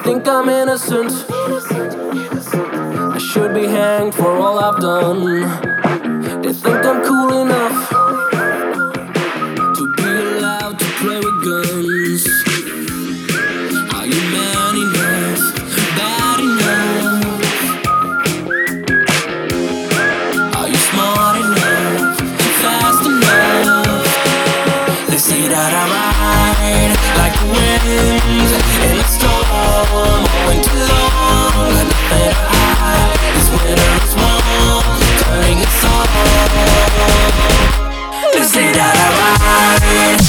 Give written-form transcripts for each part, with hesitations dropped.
think I'm innocent. I should be hanged for all I've done. They think I'm cool enough to be allowed to play with guns. Are you man enough, bad enough? Are you smart enough, fast enough? They say that I ride like the wind in the storm, going too long, got nothing to hide. This winter is warm, turning its on. They say that I ride.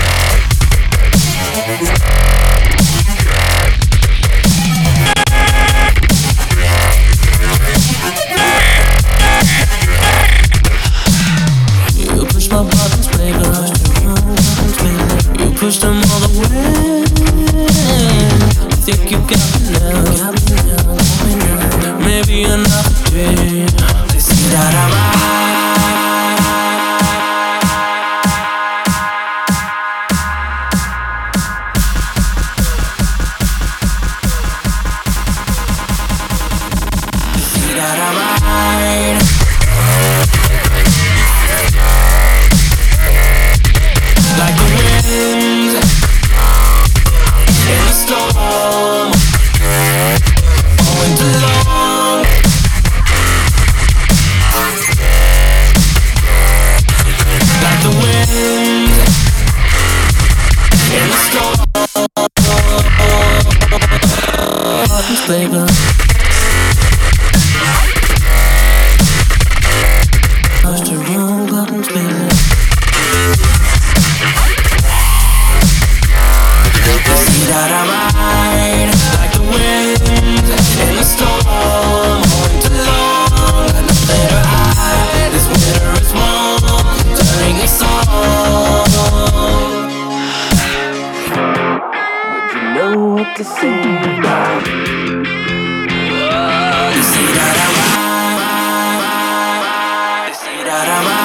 You push my buttons, baby. You push them all the way. Think you got me now. Maybe another day. They say that I like the wind in the storm, going too long. Like the wind in the storm. Buttons, baby. Push the wrong buttons, baby. See that I ride like the wind in the storm, going too long, got nothing to hide. This winter is warm, turning a song. But you know what to say. You see that I ride. You see that I ride.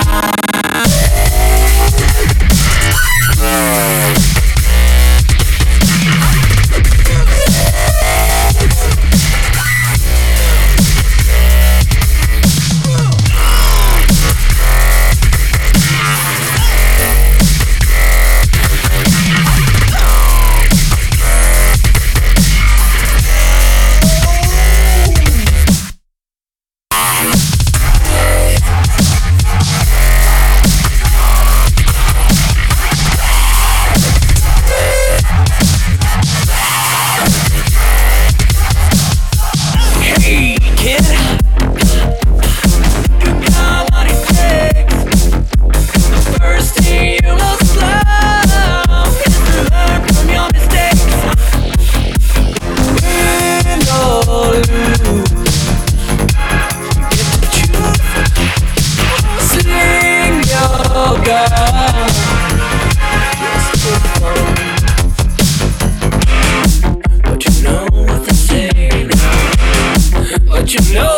But you know